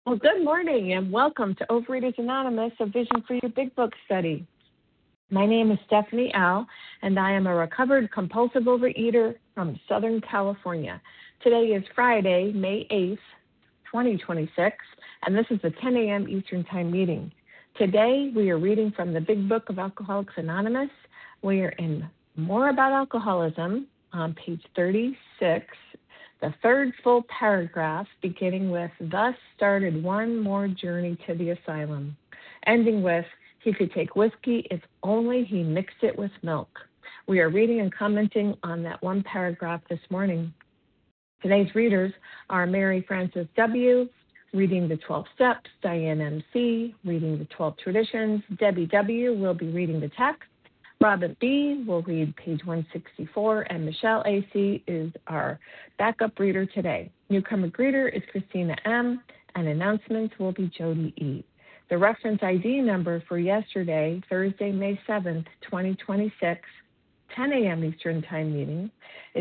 Well, good morning and welcome to Overeaters Anonymous, a Vision for Your Big Book study. My name is Stephanie Al, and I am a recovered compulsive overeater from Southern California. Today is Friday, May 8th, 2026, and this is the 10 a.m. Eastern Time meeting. Today, we are reading from the Big Book of Alcoholics Anonymous. We are in More About Alcoholism on page 36. The third full paragraph, beginning with, "Thus started one more journey to the asylum," ending with, "He could take whiskey if only he mixed it with milk." We are reading and commenting on that one paragraph this morning. Today's readers are Mary Frances W., reading the 12 Steps, Diane M.C., reading the 12 Traditions, Debbie W. will be reading the text, Robin B. will read page 164, and Michelle A.C. is our backup reader today. Newcomer greeter is Christina M., and announcements will be Jody E. The reference ID number for yesterday, Thursday, May 7th, 2026, 10 a.m. Eastern Time meeting is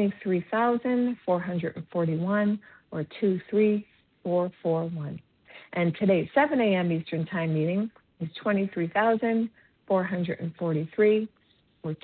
23,441 or 23441. And today's 7 a.m. Eastern Time meeting is 23,443 or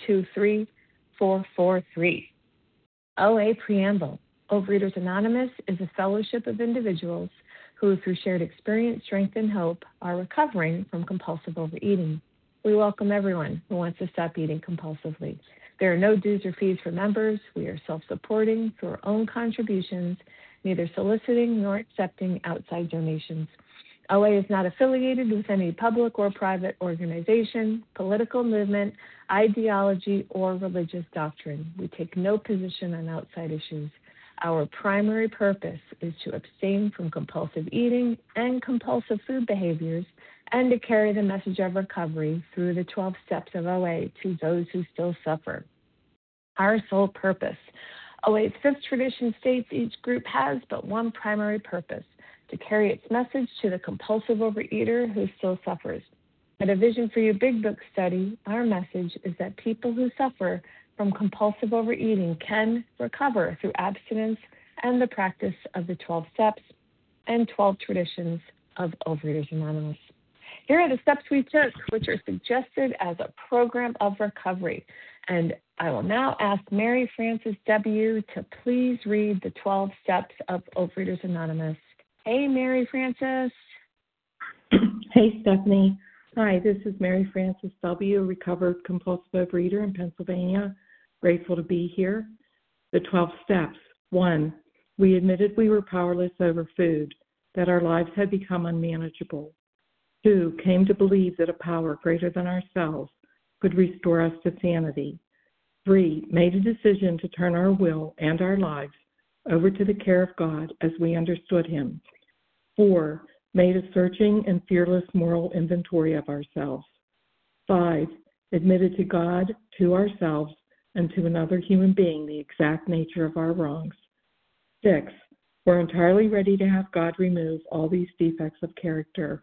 23443. OA Preamble. Overeaters Anonymous is a fellowship of individuals who, through shared experience, strength, and hope, are recovering from compulsive overeating. We welcome everyone who wants to stop eating compulsively. There are no dues or fees for members. We are self-supporting through our own contributions, neither soliciting nor accepting outside donations. OA is not affiliated with any public or private organization, political movement, ideology, or religious doctrine. We take no position on outside issues. Our primary purpose is to abstain from compulsive eating and compulsive food behaviors and to carry the message of recovery through the 12 steps of OA to those who still suffer. Our sole purpose. OA's fifth tradition states each group has but one primary purpose: to carry its message to the compulsive overeater who still suffers. At a Vision for Your Big Book study, our message is that people who suffer from compulsive overeating can recover through abstinence and the practice of the 12 steps and 12 traditions of Overeaters Anonymous. Here are the steps we took, which are suggested as a program of recovery. And I will now ask Mary Frances W. to please read the 12 steps of Overeaters Anonymous. Hey, Mary Frances. Hey, Stephanie. Hi, this is Mary Frances W., recovered compulsive overeater in Pennsylvania. Grateful to be here. The 12 steps. 1, we admitted we were powerless over food, that our lives had become unmanageable. 2, came to believe that a power greater than ourselves could restore us to sanity. 3, made a decision to turn our will and our lives over to the care of God as we understood Him. 4, made a searching and fearless moral inventory of ourselves. 5, admitted to God, to ourselves, and to another human being the exact nature of our wrongs. 6, we're entirely ready to have God remove all these defects of character.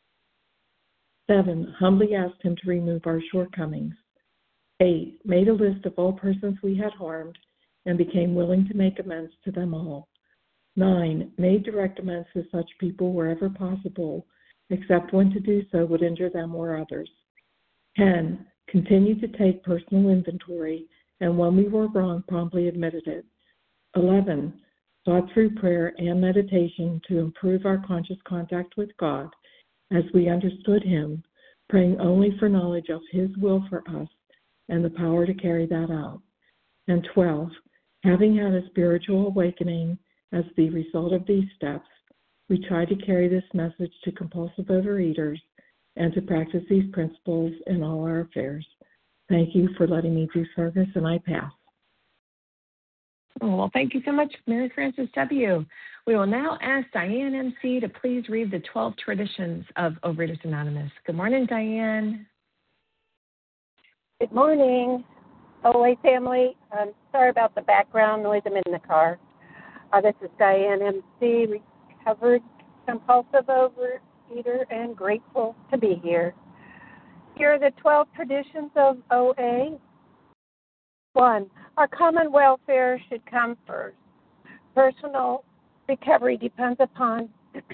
7, humbly asked Him to remove our shortcomings. 8, made a list of all persons we had harmed and became willing to make amends to them all. 9, made direct amends to such people wherever possible, except when to do so would injure them or others. 10, continued to take personal inventory, and when we were wrong, promptly admitted it. 11, sought through prayer and meditation to improve our conscious contact with God as we understood Him, praying only for knowledge of His will for us and the power to carry that out. And 12, having had a spiritual awakening as the result of these steps, we try to carry this message to compulsive overeaters and to practice these principles in all our affairs. Thank you for letting me do service, and I pass. Oh, well, thank you so much, Mary Frances W. We will now ask Diane M.C. to please read the 12 traditions of Overeaters Anonymous. Good morning, Diane. Good morning, OA family. I'm sorry about the background noise. I'm in the car. This is Diane M.C., recovered compulsive overeater, and grateful to be here. Here are the 12 traditions of OA. 1, our common welfare should come first. Personal recovery depends upon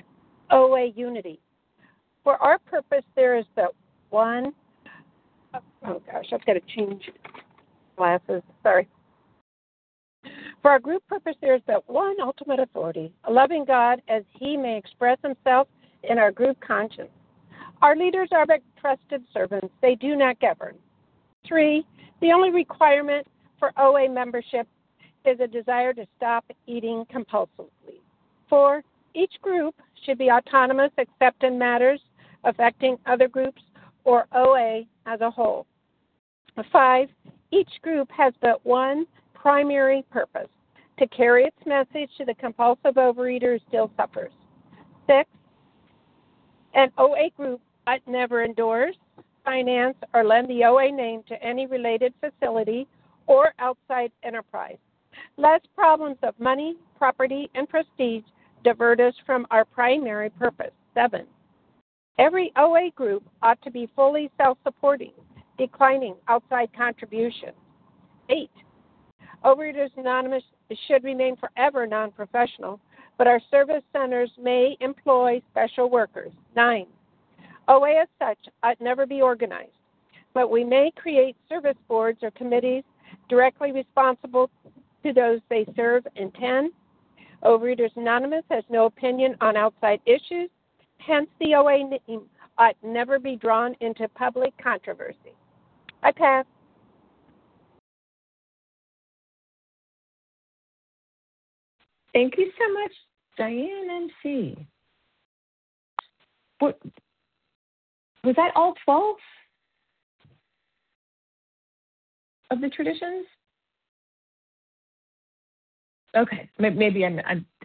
OA unity. For our purpose, there is but one. Oh gosh, I've got to change glasses. Sorry. For our group purpose, there is but one ultimate authority, a loving God as he may express himself in our group conscience. Our leaders are but trusted servants. They do not govern. 3, the only requirement for OA membership is a desire to stop eating compulsively. 4, each group should be autonomous except in matters affecting other groups or OA as a whole. 5, each group has but one primary purpose, to carry its message to the compulsive overeater who still suffers. 6, an OA group ought never endorse, finance, or lend the OA name to any related facility or outside enterprise, lest problems of money, property, and prestige divert us from our primary purpose. 7, every OA group ought to be fully self-supporting, declining outside contributions. 8, Overeaters Anonymous should remain forever non-professional, but our service centers may employ special workers. 9, OA as such ought never be organized, but we may create service boards or committees directly responsible to those they serve. And 10, Overeaters Anonymous has no opinion on outside issues, hence the OA name ought never be drawn into public controversy. I pass. Thank you so much, Diane MC. What, was that all 12 of the traditions? Okay, maybe I'm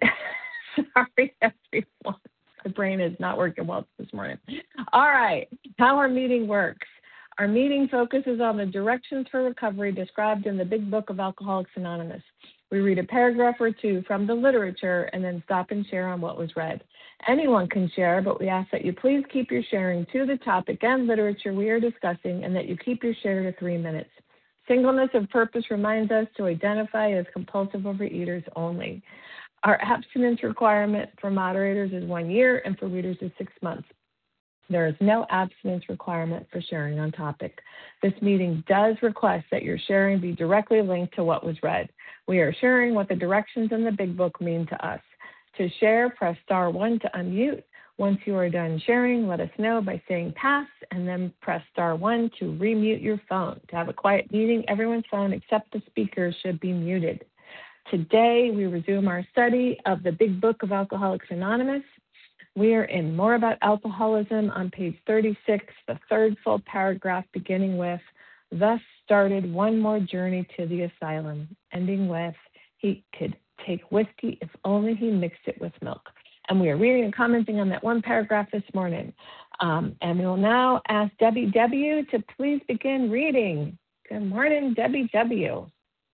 sorry, everyone. My brain is not working well this morning. All right, how our meeting works. Our meeting focuses on the directions for recovery described in the Big Book of Alcoholics Anonymous. We read a paragraph or two from the literature and then stop and share on what was read. Anyone can share, but we ask that you please keep your sharing to the topic and literature we are discussing and that you keep your share to 3 minutes. Singleness of purpose reminds us to identify as compulsive overeaters only. Our abstinence requirement for moderators is 1 year and for readers is 6 months. There is no abstinence requirement for sharing on topic. This meeting does request that your sharing be directly linked to what was read. We are sharing what the directions in the Big Book mean to us. To share, press star 1 to unmute. Once you are done sharing, let us know by saying pass, and then press star 1 to remute your phone. To have a quiet meeting, everyone's phone except the speaker should be muted. Today, we resume our study of the Big Book of Alcoholics Anonymous. We are in More About Alcoholism on page 36, the third full paragraph, beginning with, thus started one more journey to the asylum, ending with, he could take whiskey if only he mixed it with milk. And we are reading and commenting on that one paragraph this morning. And we will now ask Debbie W. to please begin reading. Good morning, Debbie W.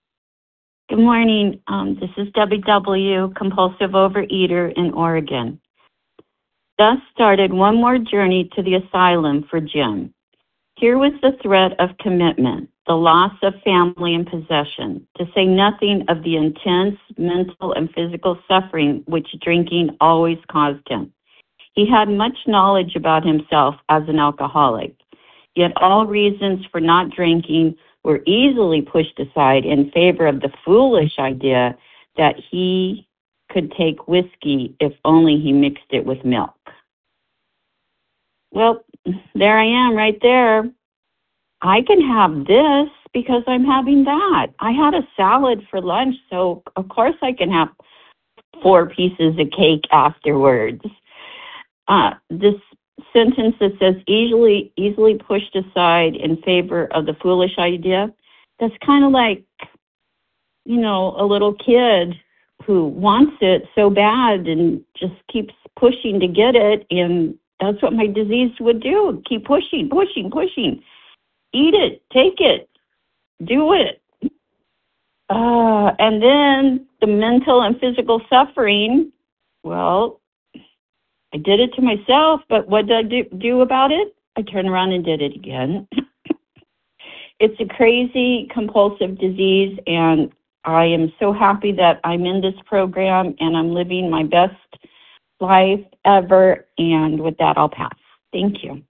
Good morning. This is Debbie W., compulsive overeater in Oregon. Thus started one more journey to the asylum for Jim. Here was the threat of commitment, the loss of family and possession, to say nothing of the intense mental and physical suffering which drinking always caused him. He had much knowledge about himself as an alcoholic, yet all reasons for not drinking were easily pushed aside in favor of the foolish idea that he could take whiskey if only he mixed it with milk. Well, there I am right there. I can have this because I'm having that. I had a salad for lunch, so of course I can have 4 pieces of cake afterwards. This sentence that says easily pushed aside in favor of the foolish idea, that's kind of like, a little kid who wants it so bad and just keeps pushing to get it, and that's what my disease would do. Keep pushing. Eat it, take it, do it. And then the mental and physical suffering, well, I did it to myself, but what did I do about it? I turned around and did it again. It's a crazy compulsive disease, and I am so happy that I'm in this program and I'm living my best life ever. And with that, I'll pass. Thank you.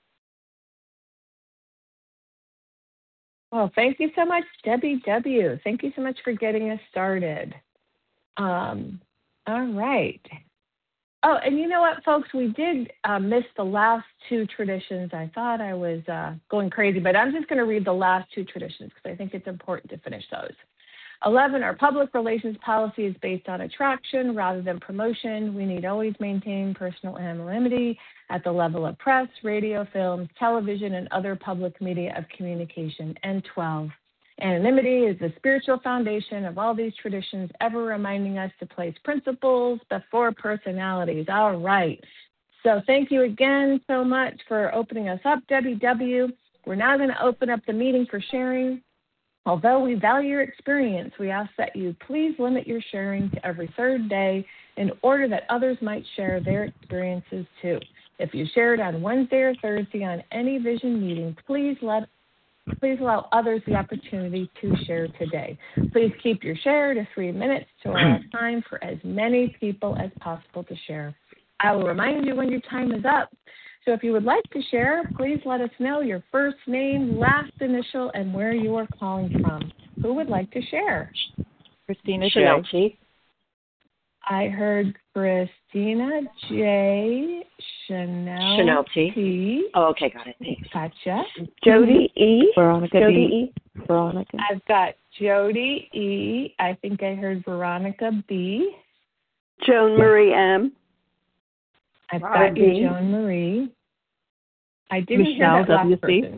Well, thank you so much, Debbie W. Thank you so much for getting us started. All right. Oh, and you know what, folks? We did miss the last two traditions. I thought I was going crazy, but I'm just going to read the last two traditions because I think it's important to finish those. 11, our public relations policy is based on attraction rather than promotion. We need always maintain personal anonymity at the level of press, radio, films, television, and other public media of communication. And 12, anonymity is the spiritual foundation of all these traditions, ever reminding us to place principles before personalities. All right. So thank you again so much for opening us up, Debbie W. We're now going to open up the meeting for sharing. Although we value your experience, we ask that you please limit your sharing to every third day in order that others might share their experiences too. If you shared on Wednesday or Thursday on any vision meeting, please allow others the opportunity to share today. Please keep your share to 3 minutes to allow time for as many people as possible to share. I will remind you when your time is up. So if you would like to share, please let us know your first name, last initial, and where you are calling from. Who would like to share? Christina Chanel J. T. I heard Christina J. Chanel T. T. Oh, okay, got it. Thanks. Gotcha. Jody E. Veronica Jody B. E. Veronica. I've got Jody E. I think I heard Veronica B. Joan Marie M. I've Robin got you, B. Joan Marie. I didn't Michelle hear that last W.C. person.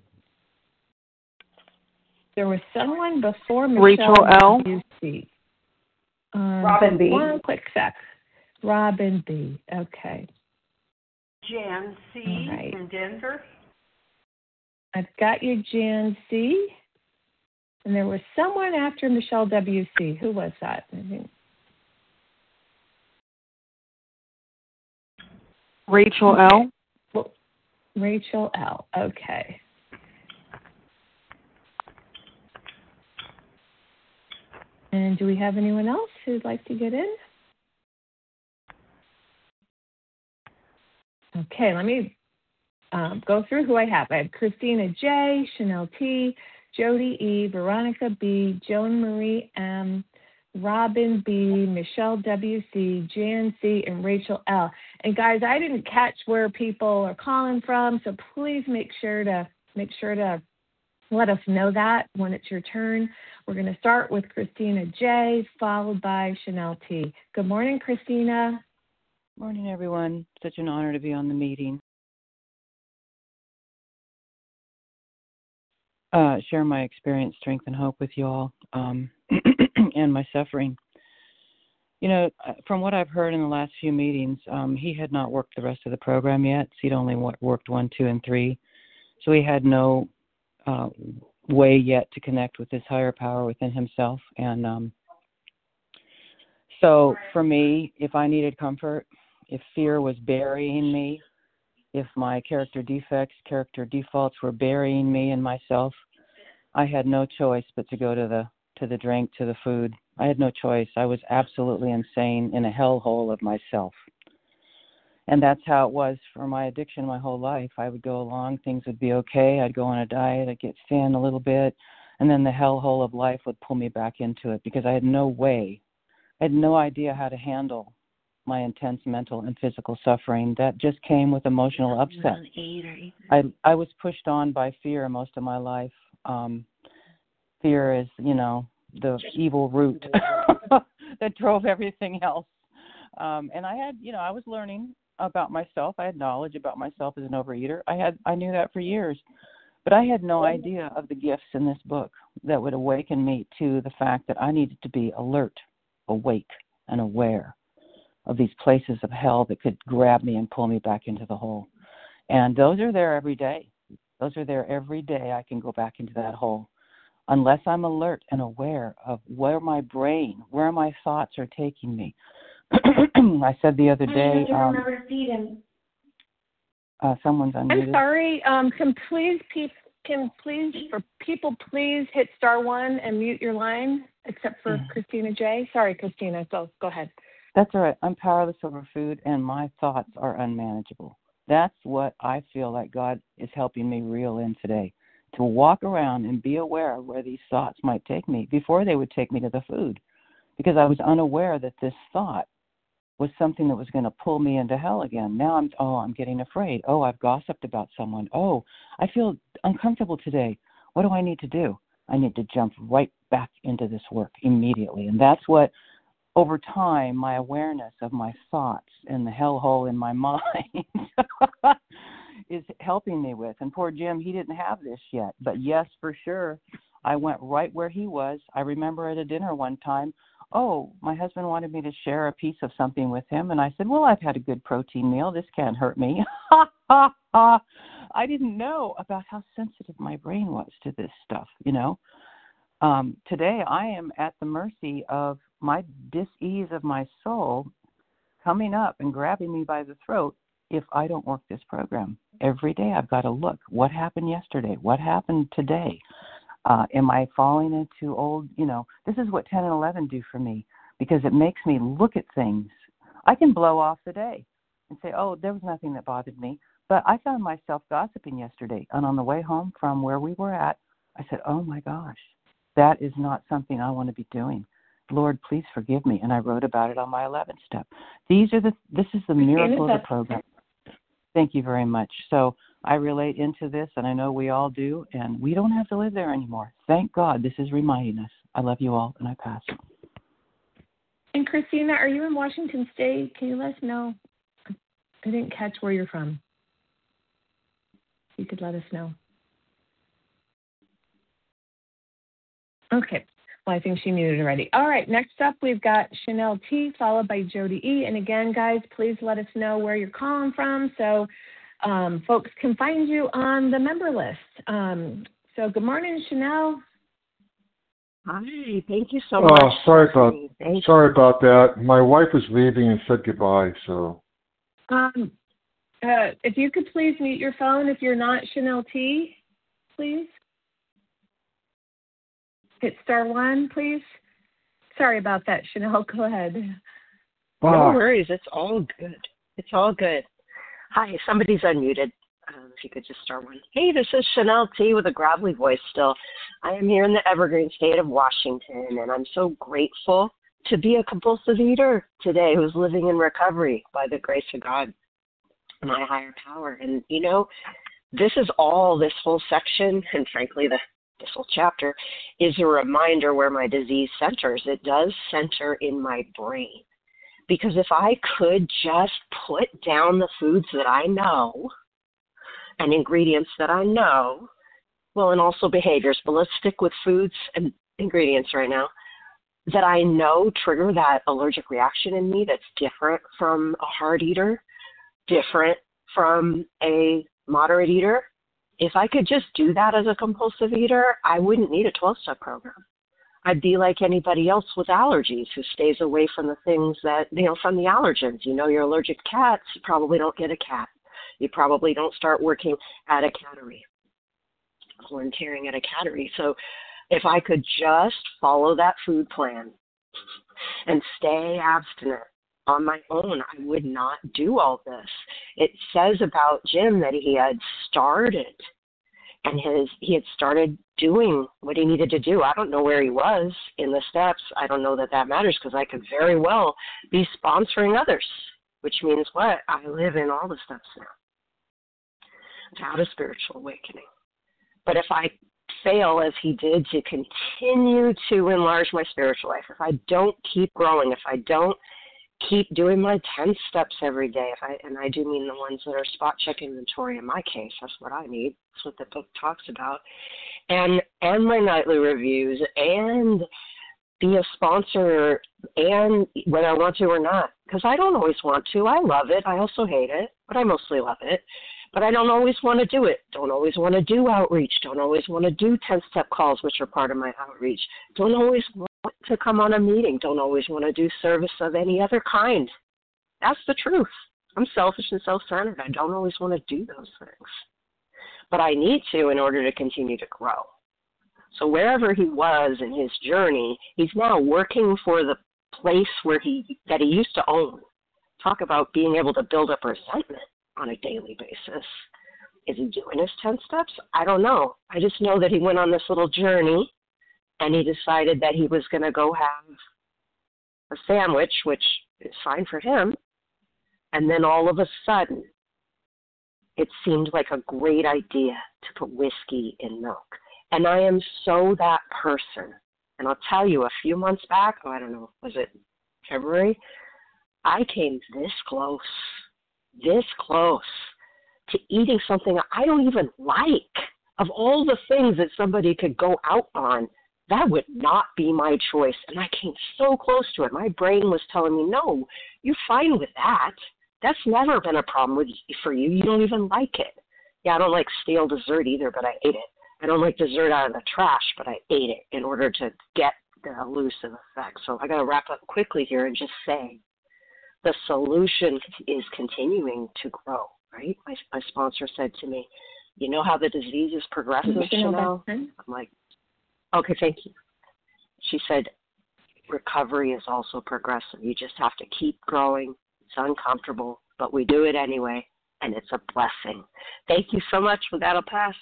There was someone before Rachel Michelle L. W.C. Robin B. One quick sec. Robin B. Okay. Jan C. All right. from Denver. I've got you, Jan C. And there was someone after Michelle W.C. Who was that? I think. Rachel L. Well, Rachel L. Okay. And do we have anyone else who'd like to get in? Okay, let me go through who I have. I have Christina J., Chanel T., Jody E., Veronica B., Joan Marie M., Robin B., Michelle W.C., Jan C., and Rachel L. And guys, I didn't catch where people are calling from, so please make sure to let us know that when it's your turn. We're going to start with Christina J., followed by Chanel T. Good morning, Christina. Morning, everyone. Such an honor to be on the meeting. Share my experience, strength, and hope with you all, and my suffering. You know, from what I've heard in the last few meetings, he had not worked the rest of the program yet. So he'd only worked 1, 2, and 3. So he had no way yet to connect with this higher power within himself. And so for me, if I needed comfort, if fear was burying me, if my character defects, character defaults were burying me and myself, I had no choice but to go to the drink, to the food. I had no choice. I was absolutely insane in a hellhole of myself. And that's how it was for my addiction my whole life. I would go along, things would be okay. I'd go on a diet, I'd get thin a little bit, and then the hellhole of life would pull me back into it because I had no way. I had no idea how to handle my intense mental and physical suffering that just came with emotional upset. I was pushed on by fear most of my life. Fear is, the evil root that drove everything else. And I had, I was learning about myself. I had knowledge about myself as an overeater. I knew that for years. But I had no idea of the gifts in this book that would awaken me to the fact that I needed to be alert, awake, and aware of these places of hell that could grab me and pull me back into the hole. And those are there every day. Those are there every day. I can go back into that hole. Unless I'm alert and aware of where my brain, where my thoughts are taking me. I said the other day, someone's unmuted. I'm sorry. Can people please hit *1 and mute your line, except for Christina J. Sorry, Christina. Go ahead. That's all right. I'm powerless over food, and my thoughts are unmanageable. That's what I feel like God is helping me reel in today, to walk around and be aware of where these thoughts might take me before they would take me to the food, because I was unaware that this thought was something that was going to pull me into hell again. Now I'm getting afraid. Oh, I've gossiped about someone. Oh, I feel uncomfortable today. What do I need to do? I need to jump right back into this work immediately. And that's what, over time, my awareness of my thoughts and the hellhole in my mind is helping me with. And poor Jim, he didn't have this yet. But yes, for sure, I went right where he was. I remember at a dinner one time, my husband wanted me to share a piece of something with him. And I said, well, I've had a good protein meal. This can't hurt me. I didn't know about how sensitive my brain was to this stuff, Today, I am at the mercy of my dis-ease of my soul coming up and grabbing me by the throat if I don't work this program. Every day I've got to look. What happened yesterday? What happened today? Am I falling into old, this is what 10 and 11 do for me, because it makes me look at things. I can blow off the day and say, there was nothing that bothered me. But I found myself gossiping yesterday. And on the way home from where we were at, I said, oh my gosh, that is not something I want to be doing. Lord, please forgive me. And I wrote about it on my 11th step. This is the miracle of the program. Thank you very much. So I relate into this, and I know we all do, and we don't have to live there anymore. Thank God this is reminding us. I love you all, and I pass. And Christina, are you in Washington State? Can you let us know? I didn't catch where you're from. You could let us know. Okay. Well, I think she muted already. All right. Next up, we've got Chanel T, followed by Jody E. And again, guys, please let us know where you're calling from so folks can find you on the member list. So good morning, Chanel. Hi. Thank you so much. Sorry about that. My wife was leaving and said goodbye. So. If you could please mute your phone if you're not Chanel T, please. Hit *1, please. Sorry about that, Chanel. Go ahead. No worries. It's all good. It's all good. Hi. Somebody's unmuted. If you could just *1. Hey, this is Chanel T with a gravelly voice still. I am here in the evergreen state of Washington, and I'm so grateful to be a compulsive eater today who's living in recovery by the grace of God, my higher power. And, this whole section, and frankly, this whole chapter, is a reminder where my disease centers. It does center in my brain. Because if I could just put down the foods that I know and ingredients that I know, and also behaviors, but let's stick with foods and ingredients right now, that I know trigger that allergic reaction in me that's different from a hard eater, different from a moderate eater. If I could just do that as a compulsive eater, I wouldn't need a 12-step program. I'd be like anybody else with allergies who stays away from the things that, from the allergens. You're allergic to cats, you probably don't get a cat. You probably don't start working at a cattery, volunteering at a cattery. So if I could just follow that food plan and stay abstinent on my own, I would not do all this. It says about Jim that he had started and he had started doing what he needed to do. I don't know where he was in the steps. I don't know that matters, because I could very well be sponsoring others, which means what? I live in all the steps now. Without a spiritual awakening. But if I fail, as he did, to continue to enlarge my spiritual life, if I don't keep growing, if I don't keep doing my 10 steps every day, and I do mean the ones that are spot check inventory in my case, that's what I need, that's what the book talks about, and my nightly reviews, and be a sponsor, and whether I want to or not, because I don't always want to. I love it. I also hate it, but I mostly love it. But I don't always want to do it. Don't always want to do outreach. Don't always want to do 10-step calls, which are part of my outreach. Don't always want to come on a meeting. Don't always want to do service of any other kind. That's the truth. I'm selfish and self-centered. I don't always want to do those things. But I need to in order to continue to grow. So wherever he was in his journey, he's now working for the place that he used to own. Talk about being able to build up resentment on a daily basis. Is he doing his 10 steps? I don't know. I just know that he went on this little journey and he decided that he was going to go have a sandwich, which is fine for him. And then all of a sudden, it seemed like a great idea to put whiskey in milk. And I am so that person. And I'll tell you, a few months back, I don't know, was it February? I came this close to eating something I don't even like. Of all the things that somebody could go out on, that would not be my choice. And I came so close to it. My brain was telling me, no, you're fine with that. That's never been a problem for you. You don't even like it. Yeah, I don't like stale dessert either, but I ate it. I don't like dessert out of the trash, but I ate it in order to get the elusive effect. So I got to wrap up quickly here and just say the solution is continuing to grow, right? My sponsor said to me, you know how the disease is progressive, Chanel? I'm like, okay, thank you. She said, recovery is also progressive. You just have to keep growing. It's uncomfortable, but we do it anyway, and it's a blessing. Thank you so much. With that, I'll pass.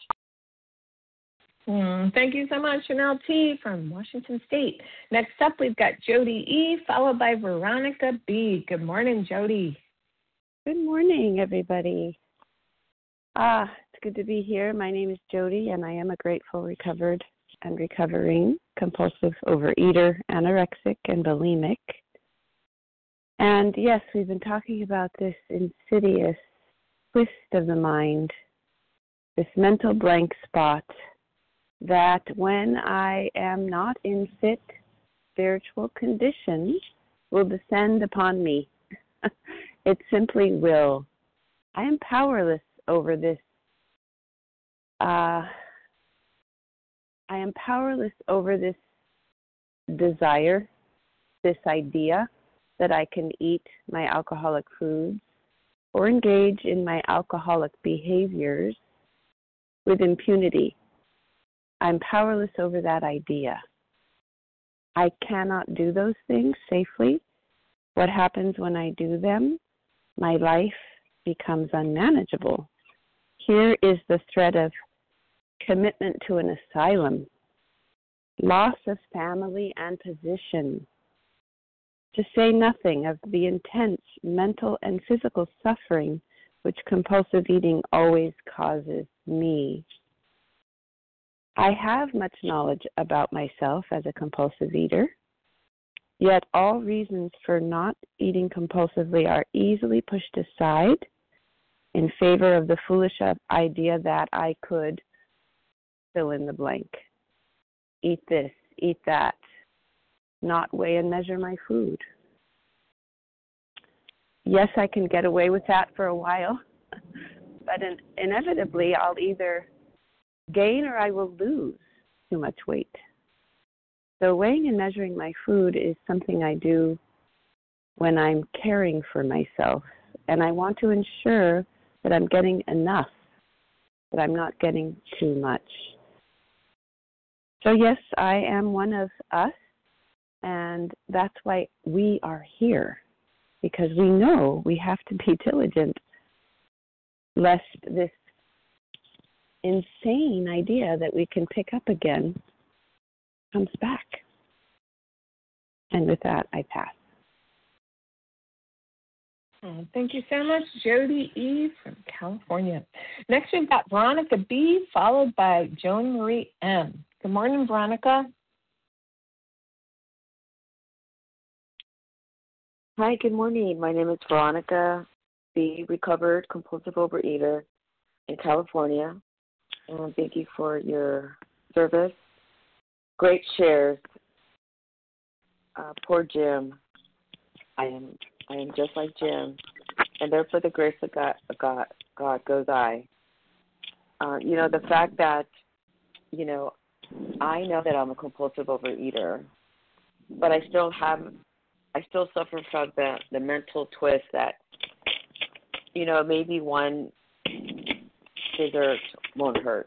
Thank you so much, Chanel T. from Washington State. Next up, we've got Jody E., followed by Veronica B. Good morning, Jody. Good morning, everybody. It's good to be here. My name is Jody, and I am a grateful, recovered, and recovering compulsive overeater, anorexic, and bulimic. And yes, we've been talking about this insidious twist of the mind, this mental blank spot that when I am not in fit spiritual condition will descend upon me. It simply will. I am powerless over this. I am powerless over this desire, this idea that I can eat my alcoholic foods or engage in my alcoholic behaviors with impunity. I'm powerless over that idea. I cannot do those things safely. What happens when I do them? My life becomes unmanageable. Here is the threat of commitment to an asylum, loss of family and position, to say nothing of the intense mental and physical suffering which compulsive eating always causes me. I have much knowledge about myself as a compulsive eater, yet all reasons for not eating compulsively are easily pushed aside in favor of the foolish idea that I could fill in the blank. Eat this, eat that, not weigh and measure my food. Yes, I can get away with that for a while, but inevitably I'll either gain or I will lose too much weight. So weighing and measuring my food is something I do when I'm caring for myself, and I want to ensure that I'm getting enough, that I'm not getting too much. So yes, I am one of us, and that's why we are here, because we know we have to be diligent lest this insane idea that we can pick up again comes back. And with that, I pass. Thank you so much, Jody E. from California. Next, we've got Veronica B., followed by Joan Marie M. Good morning, Veronica. Hi, good morning. My name is Veronica B., recovered compulsive overeater in California. And thank you for your service. Great shares. Poor Jim. I am just like Jim, and therefore the grace of God goes I. The fact that, I know that I'm a compulsive overeater, but I still suffer from the mental twist that, maybe one dessert won't hurt.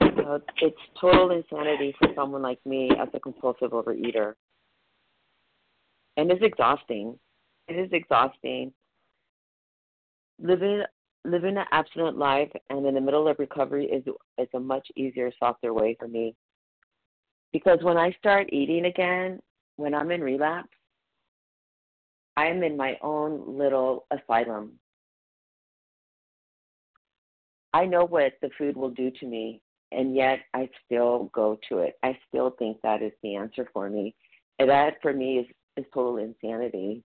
It's total insanity for someone like me as a compulsive overeater. And it's exhausting. It is exhausting. Living an abstinent life and in the middle of recovery is a much easier, softer way for me. Because when I start eating again, when I'm in relapse, I'm in my own little asylum. I know what the food will do to me, and yet I still go to it. I still think that is the answer for me. And that, for me, is total insanity.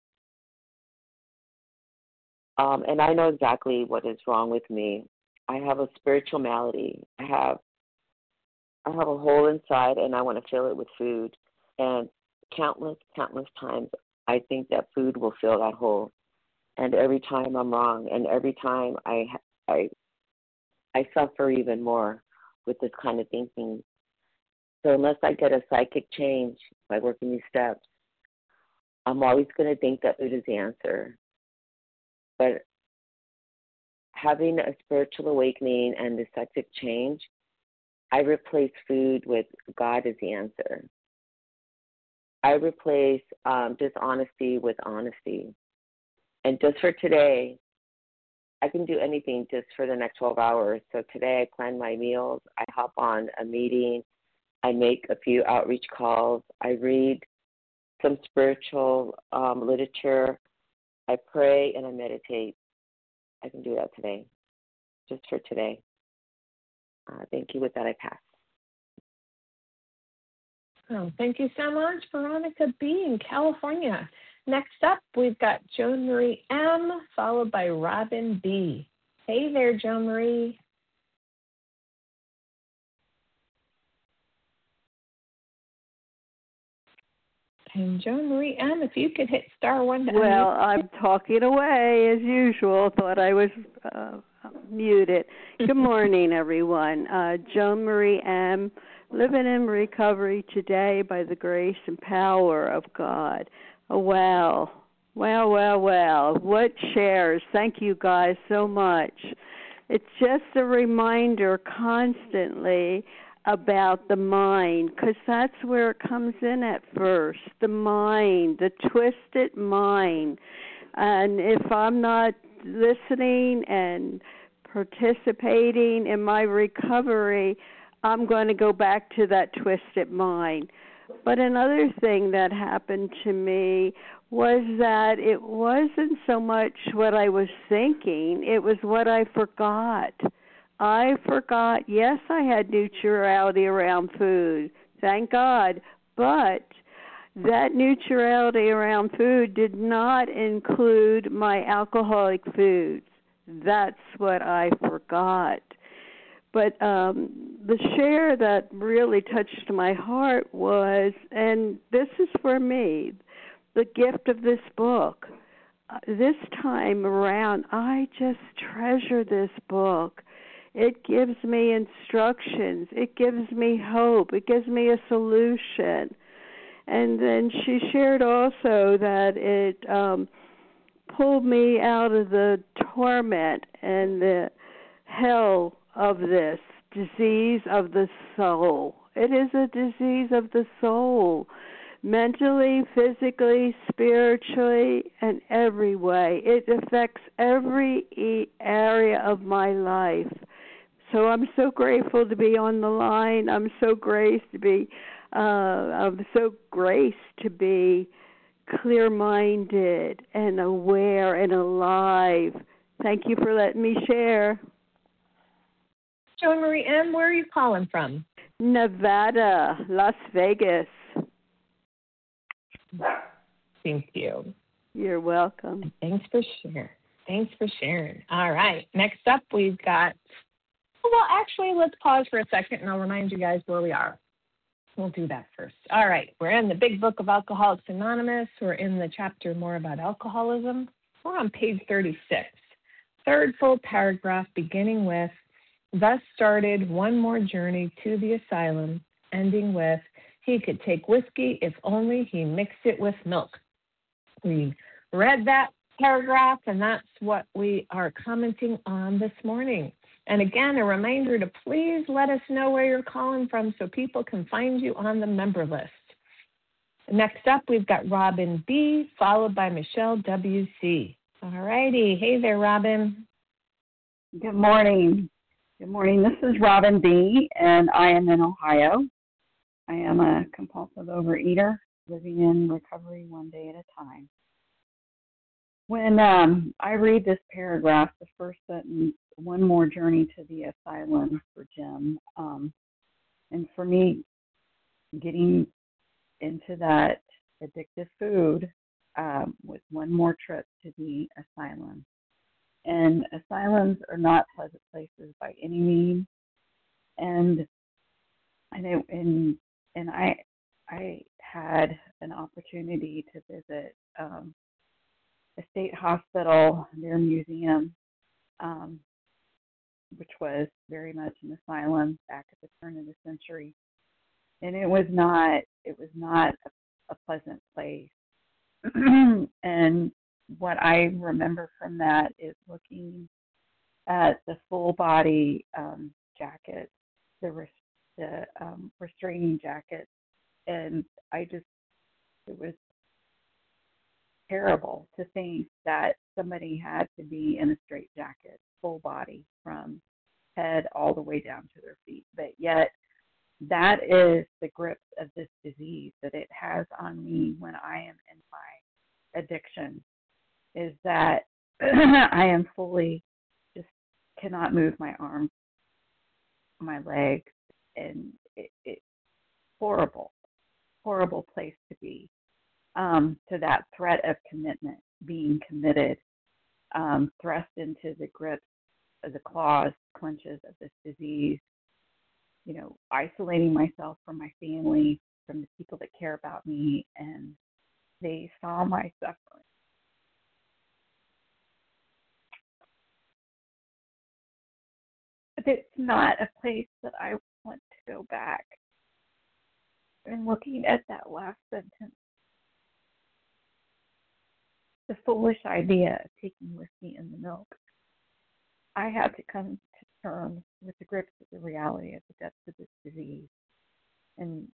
And I know exactly what is wrong with me. I have a spiritual malady. I have a hole inside, and I want to fill it with food. And countless times, I think that food will fill that hole. And every time I'm wrong, and every time I suffer even more with this kind of thinking. So unless I get a psychic change by working these steps, I'm always going to think that food is the answer. But having a spiritual awakening and the psychic change, I replace food with God as the answer. I replace dishonesty with honesty. And just for today, I can do anything just for the next 12 hours. So today I plan my meals. I hop on a meeting. I make a few outreach calls. I read some spiritual literature. I pray and I meditate. I can do that today, just for today. Thank you. With that, I pass. Oh, thank you so much, Veronica B. in California. Next up, we've got Joan Marie M., followed by Robin B. Hey there, Joan Marie. And Joan Marie M., if you could hit star one to unmute. Well, I'm talking away as usual. Thought I was muted. Good morning, everyone. Joan Marie M., living in recovery today by the grace and power of God. Oh, wow. What shares. Thank you guys so much. It's just a reminder constantly about the mind, because that's where it comes in at first, the mind, the twisted mind. And if I'm not listening and participating in my recovery, I'm going to go back to that twisted mind. But another thing that happened to me was that it wasn't so much what I was thinking, it was what I forgot. I forgot, yes, I had neutrality around food, thank God, but that neutrality around food did not include my alcoholic foods. That's what I forgot. But the share that really touched my heart was, and this is for me, the gift of this book. This time around, I just treasure this book. It gives me instructions. It gives me hope. It gives me a solution. And then she shared also that it pulled me out of the torment and the hell of this disease of the soul. It is a disease of the soul, mentally, physically, spiritually, and every way. It affects every area of my life. So I'm so grateful to be on the line. I'm so graced to be clear-minded and aware and alive. Thank you for letting me share. Joan Marie M., where are you calling from? Nevada, Las Vegas. Thank you. You're welcome. And thanks for sharing. All right. Next up, we've got, well, actually, let's pause for a second, and I'll remind you guys where we are. We'll do that first. All right. We're in the big book of Alcoholics Anonymous. We're in the chapter more about alcoholism. We're on page 36. Third full paragraph beginning with, thus started one more journey to the asylum, ending with, he could take whiskey if only he mixed it with milk. We read that paragraph, and that's what we are commenting on this morning. And again, a reminder to please let us know where you're calling from so people can find you on the member list. Next up, we've got Robin B., followed by Michelle W.C. All righty. Hey there, Robin. Good morning. Good morning. This is Robin B., and I am in Ohio. I am a compulsive overeater living in recovery one day at a time. When I read this paragraph, the first sentence, one more journey to the asylum for Jim, and for me, getting into that addictive food was one more trip to the asylum. And asylums are not pleasant places by any means. And I had an opportunity to visit a state hospital, their museum, which was very much an asylum back at the turn of the century. And it was not a pleasant place. And what I remember from that is looking at the full body jacket, the restraining jacket, and it was terrible to think that somebody had to be in a straitjacket, full body, from head all the way down to their feet. But yet, that is the grip of this disease that it has on me when I am in my addiction, is that I am fully just cannot move my arms, my legs, and it's horrible place to be, to that threat of commitment, being committed, thrust into the grip of the claws, clenches of this disease, isolating myself from my family, from the people that care about me, and they saw my suffering. But it's not a place that I want to go back. And looking at that last sentence, the foolish idea of taking whiskey in the milk, I had to come to terms with the grips of the reality of the depths of this disease and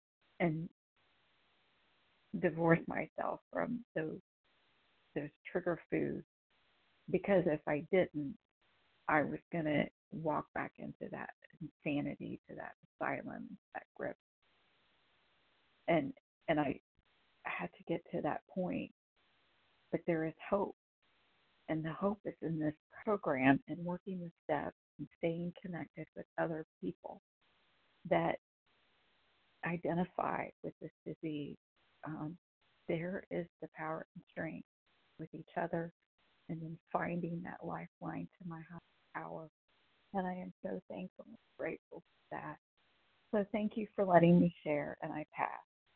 divorce myself from those trigger foods, because if I didn't, I was going to walk back into that insanity, to that asylum, that grip. And I had to get to that point. But there is hope. And the hope is in this program and working the steps and staying connected with other people that identify with this disease. There is the power and strength with each other, and then finding that lifeline to my higher power. And I am so thankful and grateful for that. So thank you for letting me share, and I pass.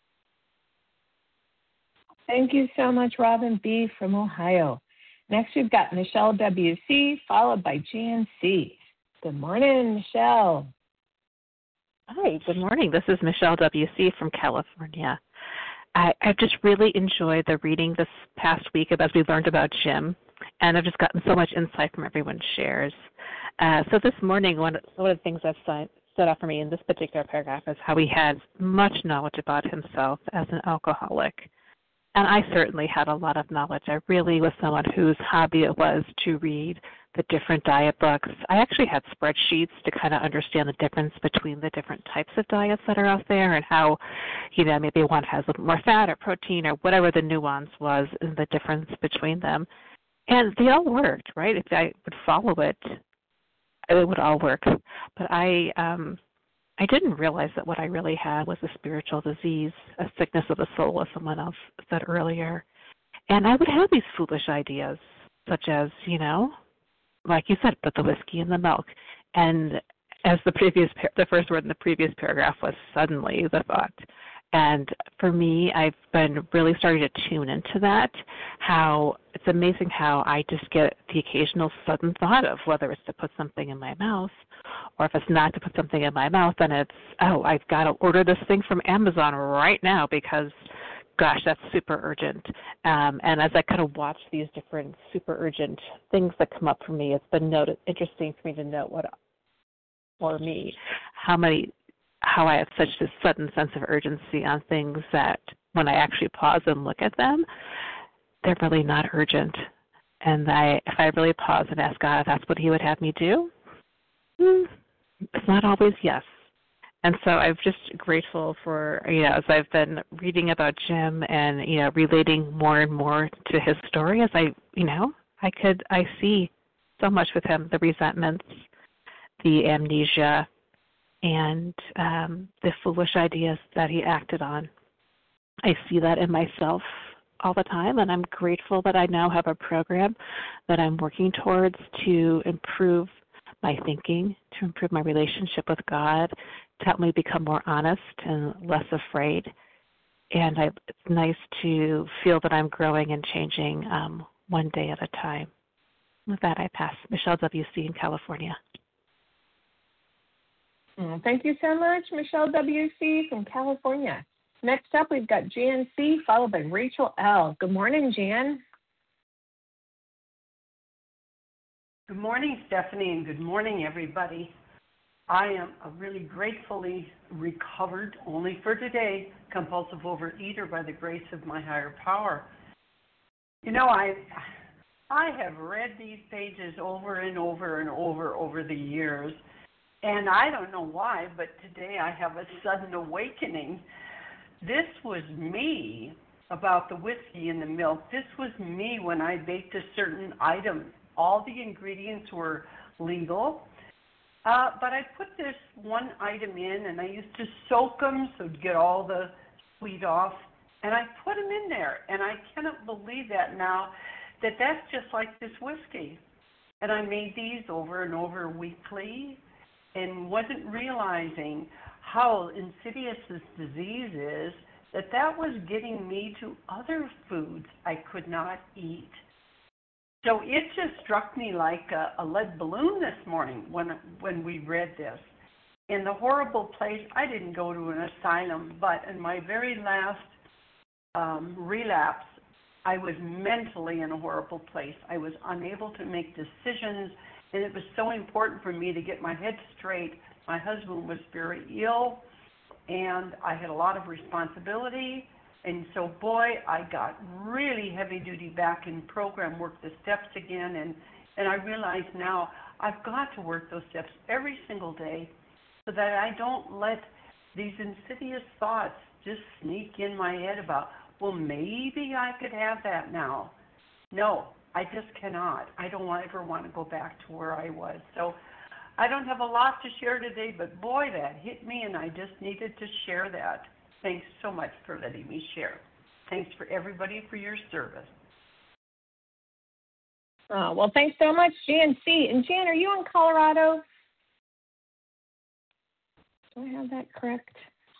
Thank you so much, Robin B. from Ohio. Next, we've got Michelle W.C., followed by Jan C. Good morning, Michelle. Hi, good morning. This is Michelle W.C. from California. I've just really enjoyed the reading this past week as we learned about Jim, and I've just gotten so much insight from everyone's shares. So this morning, one of the things that stood out for me in this particular paragraph is how he had much knowledge about himself as an alcoholic. And I certainly had a lot of knowledge. I really was someone whose hobby it was to read the different diet books. I actually had spreadsheets to kind of understand the difference between the different types of diets that are out there and how, maybe one has a little more fat or protein or whatever the nuance was in the difference between them. And they all worked, right? If I would follow it, it would all work. But I didn't realize that what I really had was a spiritual disease, a sickness of the soul, as someone else said earlier. And I would have these foolish ideas, such as, like you said, put the whiskey in the milk. And as the first word in the previous paragraph was suddenly, the thought. And for me, I've been really starting to tune into that, how it's amazing how I just get the occasional sudden thought of whether it's to put something in my mouth, or if it's not to put something in my mouth, then it's, I've got to order this thing from Amazon right now because, gosh, that's super urgent. And as I kind of watch these different super urgent things that come up for me, it's been interesting for me to note how I have such a sudden sense of urgency on things that when I actually pause and look at them, they're really not urgent. And if I really pause and ask God if that's what he would have me do, it's not always yes. And so I'm just grateful for, as I've been reading about Jim and, relating more and more to his story, as I see so much with him, the resentments, the amnesia, and the foolish ideas that he acted on. I see that in myself all the time, and I'm grateful that I now have a program that I'm working towards to improve my thinking, to improve my relationship with God, to help me become more honest and less afraid. And it's nice to feel that I'm growing and changing one day at a time. With that, I pass. Michelle W.C. in California. Thank you so much, Michelle W.C. from California. Next up, we've got Jan C., followed by Rachel L. Good morning, Jan. Good morning, Stephanie, and good morning, everybody. I am a really gratefully recovered, only for today, compulsive overeater by the grace of my higher power. I have read these pages over and over and over the years, and I don't know why, but today I have a sudden awakening. This was me about the whiskey and the milk. This was me when I baked a certain item. All the ingredients were legal, but I put this one item in, and I used to soak them so to get all the sweet off, and I put them in there, and I cannot believe that now, that's just like this whiskey. And I made these over and over weekly and wasn't realizing how insidious this disease is, that was getting me to other foods I could not eat. So it just struck me like a lead balloon this morning when we read this. In the horrible place, I didn't go to an asylum, but in my very last relapse, I was mentally in a horrible place. I was unable to make decisions, and it was so important for me to get my head straight. My husband was very ill, and I had a lot of responsibility. And so, boy, I got really heavy-duty back in program, worked the steps again, and I realize now I've got to work those steps every single day so that I don't let these insidious thoughts just sneak in my head about, well, maybe I could have that now. No, I just cannot. I don't ever want to go back to where I was. So I don't have a lot to share today, but boy, that hit me, and I just needed to share that. Thanks so much for letting me share. Thanks for everybody for your service. Well, thanks so much, Jan C. And Jan, are you in Colorado? Do I have that correct?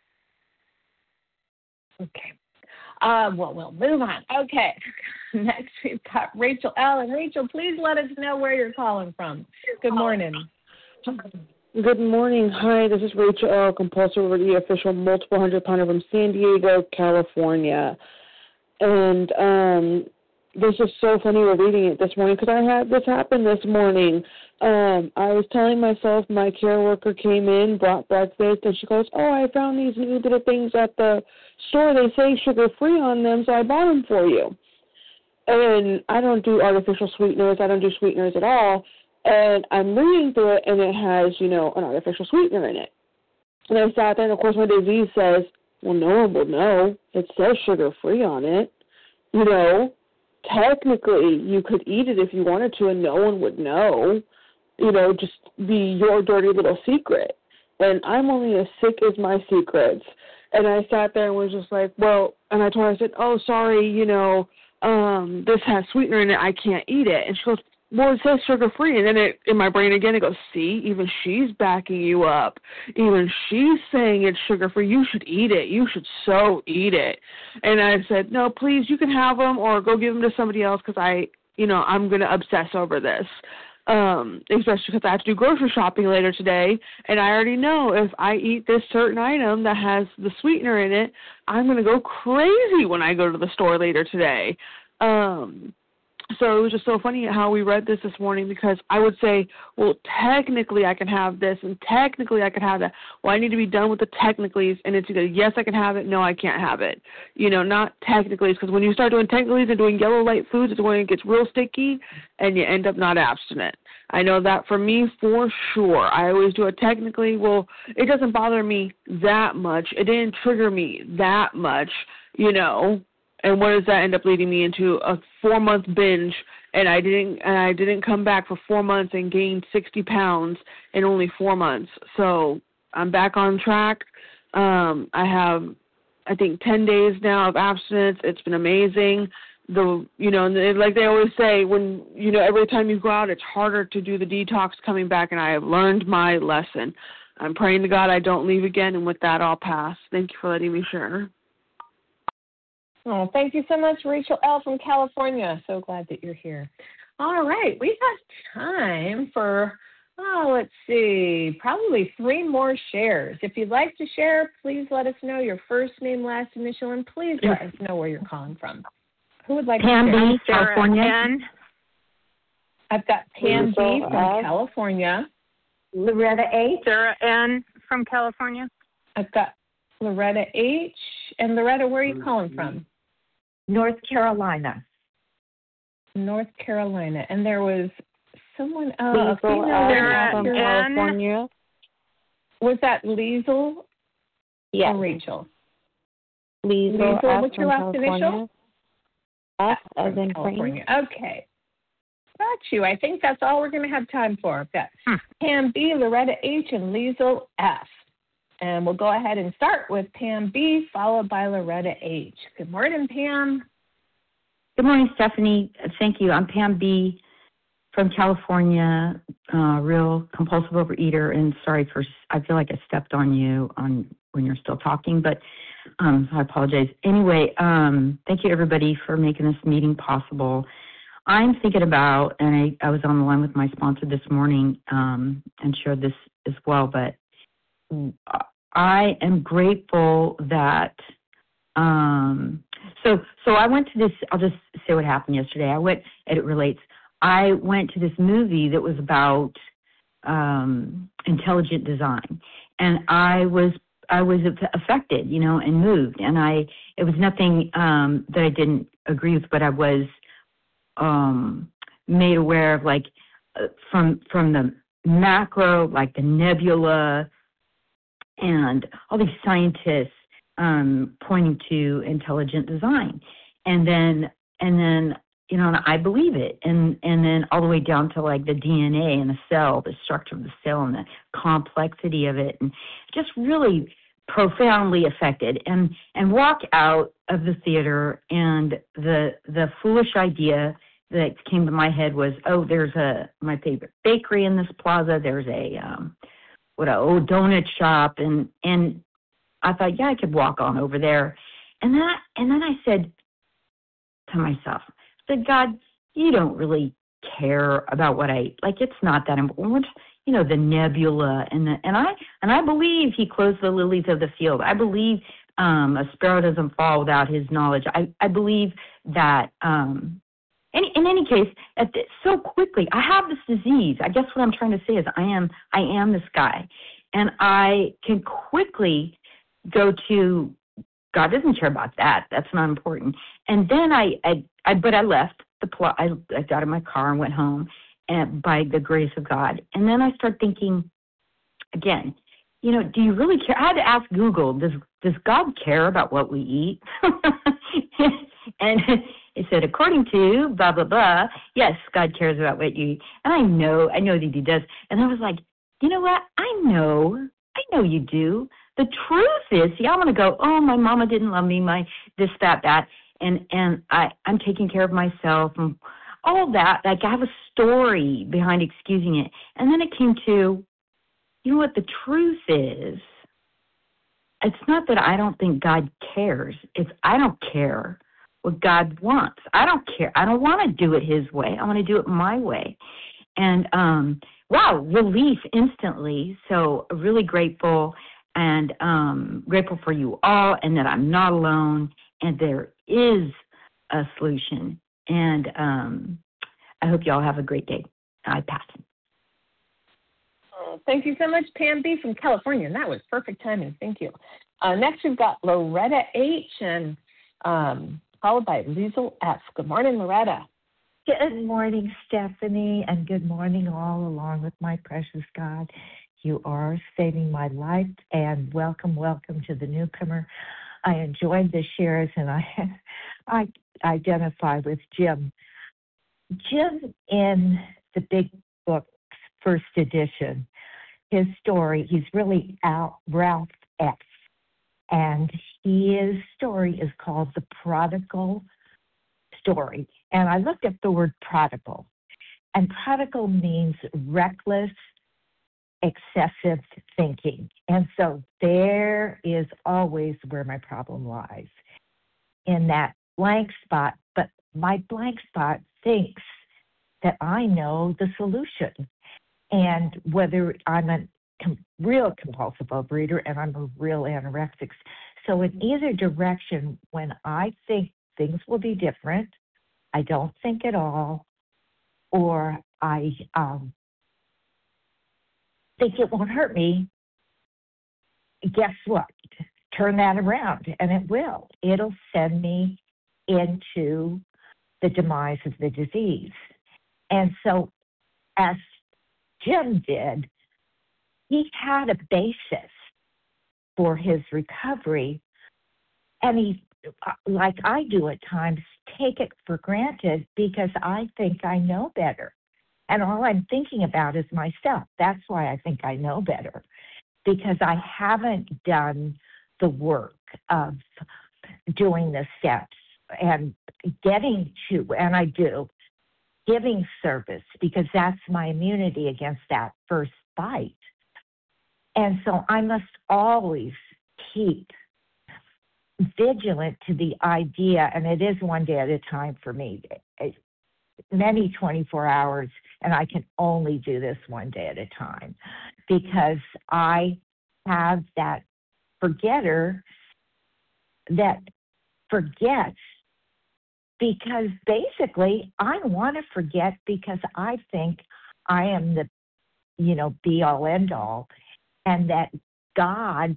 Okay. Well, we'll move on. Okay. Next, we've got Rachel L. And Rachel, please let us know where you're calling from. Good morning. Good morning. Hi, this is Rachel L., compulsive overeater, official multiple 100-pounder from San Diego, California. And this is so funny we're reading it this morning because I had this happen this morning. I was telling myself, my care worker came in, brought breakfast, and she goes, oh, I found these new little things at the store. They say sugar-free on them, so I bought them for you. And I don't do artificial sweeteners. I don't do sweeteners at all. And I'm reading through it, and it has, an artificial sweetener in it. And I sat there, and, of course, my disease says, well, no one will know. It says sugar-free on it. Technically, you could eat it if you wanted to, and no one would know. Just be your dirty little secret. And I'm only as sick as my secrets. And I sat there and was just like, well, and I told her, I said, oh, sorry, this has sweetener in it. I can't eat it. And she goes, well, it says sugar-free. And then in my brain again, it goes, see, even she's backing you up. Even she's saying it's sugar-free. You should eat it. You should so eat it. And I said, no, please, you can have them or go give them to somebody else because I'm going to obsess over this. Especially because I have to do grocery shopping later today. And I already know if I eat this certain item that has the sweetener in it, I'm going to go crazy when I go to the store later today. So it was just so funny how we read this morning, because I would say, well, technically I can have this, and technically I can have that. Well, I need to be done with the technicallys, and it's either yes, I can have it, no, I can't have it. Not technicallys, because when you start doing technicallys and doing yellow light foods, it's when it gets real sticky, and you end up not abstinent. I know that for me, for sure. I always do it technically. Well, it doesn't bother me that much. It didn't trigger me that much, And what does that end up leading me into? A 4-month binge, and I didn't come back for 4 months and gained 60 pounds in only 4 months. So I'm back on track. I have, I think, 10 days now of abstinence. It's been amazing. Like they always say, when every time you go out, it's harder to do the detox coming back, and I have learned my lesson. I'm praying to God I don't leave again, and with that, I'll pass. Thank you for letting me share. Oh, thank you so much, Rachel L. from California. So glad that you're here. All right, we have time for, probably 3 more shares. If you'd like to share, please let us know your first name, last initial, and please let us know where you're calling from. Who would like to share? Pam B, California. I've got Pam B from California. Loretta H. Sarah N. from California. I've got Loretta H. And Loretta, where are you calling from? North Carolina. North Carolina. And there was someone else. Sarah from California. Was that Liesel? Yes. Or Rachel? Liesel. What's your last initial? F as in California. Okay. Got you. I think that's all we're going to have time for. I've got Pam B, Loretta H, and Liesel F. And we'll go ahead and start with Pam B, followed by Loretta H. Good morning, Pam. Good morning, Stephanie. Thank you. I'm Pam B from California, real compulsive overeater. And sorry I feel like I stepped on you when you're still talking, but I apologize. Anyway, thank you, everybody, for making this meeting possible. I'm thinking about, and I was on the line with my sponsor this morning and shared this as well, but I am grateful that, so I went to this, I'll just say what happened yesterday. It relates. I went to this movie that was about intelligent design, and I was affected, and moved, and it was nothing that I didn't agree with, but I was made aware of, like, from the macro, like the nebula, and all these scientists pointing to intelligent design, and then and I believe it, and then all the way down to, like, the DNA and the cell, the structure of the cell, and the complexity of it, and just really profoundly affected, and walk out of the theater, and the foolish idea that came to my head was, there's my favorite bakery in this plaza, there's a donut shop, and I thought, yeah, I could walk on over there. And then I said to myself, God, you don't really care about what it's not that important. The nebula and I believe he clothes the lilies of the field. I believe a sparrow doesn't fall without his knowledge. I believe that in any case, so quickly, I have this disease. I guess what I'm trying to say is I am this guy, and I can quickly go to God doesn't care about that. That's not important. And then I left the plot. I got in my car and went home, and by the grace of God. And then I start thinking again, do you really care? I had to ask Google, does God care about what we eat? And it said, according to blah, blah, blah, yes, God cares about what you eat. And I know that he does. And I was like, you know what? I know you do. The truth is, I'm going to go, my mama didn't love me, my this, that, and I'm taking care of myself and all that. Like, I have a story behind excusing it. And then it came to, you know what the truth is? It's not that I don't think God cares. It's I don't care what God wants. I don't care. I don't want to do it his way. I want to do it my way. And, relief instantly. So really grateful, and grateful for you all, and that I'm not alone, and there is a solution. And I hope you all have a great day. I pass. Thank you so much, Pam B. from California. And that was perfect timing. Thank you. Next, we've got Loretta H. and followed by Liesl F. Good morning, Loretta. Good morning, Stephanie, and good morning all along with my precious God. You are saving my life, and welcome to the newcomer. I enjoyed the shares, and I identify with Jim. Jim in the Big Book, first edition, his story, he's really Ralph F. And his story is called The Prodigal Story. And I looked up the word prodigal. And prodigal means reckless, excessive thinking. And so there is always where my problem lies, in that blank spot. But my blank spot thinks that I know the solution. And whether I'm a real compulsive overeater and I'm a real anorexic. So in either direction, when I think things will be different, I don't think at all, or I think it won't hurt me, guess what? Turn that around, and it will. It'll send me into the demise of the disease. And so, as Jim did, he had a basis for his recovery, and he, like I do at times, take it for granted because I think I know better. And all I'm thinking about is myself. That's why I think I know better, because I haven't done the work of doing the steps and getting to, and I do, giving service, because that's my immunity against that first bite. And so I must always keep vigilant to the idea, and it is one day at a time for me, many 24 hours, and I can only do this one day at a time because I have that forgetter that forgets, because basically I want to forget because I think I am the, be all end all, and that God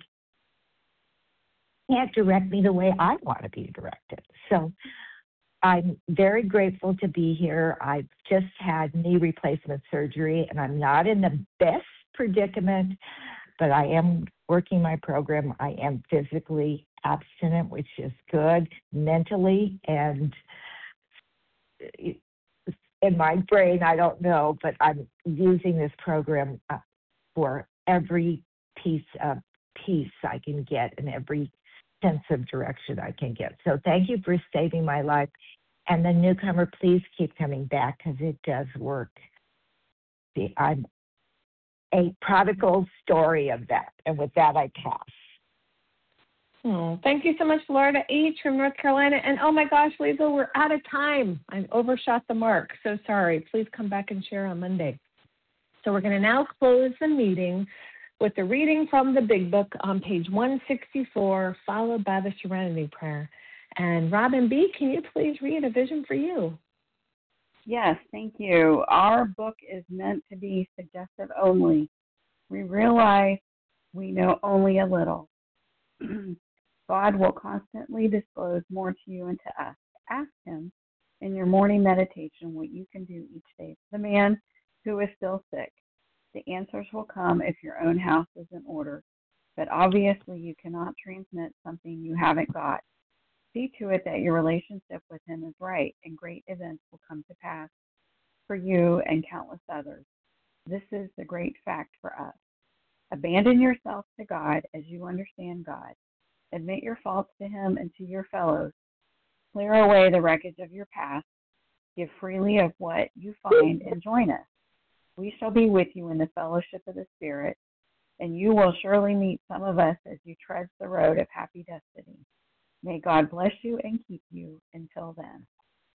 can't direct me the way I want to be directed. So I'm very grateful to be here. I've just had knee replacement surgery, and I'm not in the best predicament, but I am working my program. I am physically abstinent, which is good, mentally, and in my brain, I don't know, but I'm using this program for every piece of peace I can get and every sense of direction I can get. So thank you for saving my life. And the newcomer, please keep coming back because it does work. See, I'm a prodigal story of that. And with that, I pass. Oh, thank you so much, Florida H. from North Carolina. And oh my gosh, Liesl, we're out of time. I overshot the mark. So sorry. Please come back and share on Monday. So we're going to now close the meeting with the reading from the Big Book on page 164, followed by the Serenity Prayer. And Robin B., can you please read A Vision for You? Yes, thank you. Our book is meant to be suggestive only. We realize we know only a little. God will constantly disclose more to you and to us. Ask Him in your morning meditation what you can do each day for the man who is still sick. The answers will come if your own house is in order, but obviously you cannot transmit something you haven't got. See to it that your relationship with Him is right, and great events will come to pass for you and countless others. This is the great fact for us. Abandon yourself to God as you understand God. Admit your faults to Him and to your fellows. Clear away the wreckage of your past. Give freely of what you find and join us. We shall be with you in the fellowship of the Spirit, and you will surely meet some of us as you tread the road of happy destiny. May God bless you and keep you until then.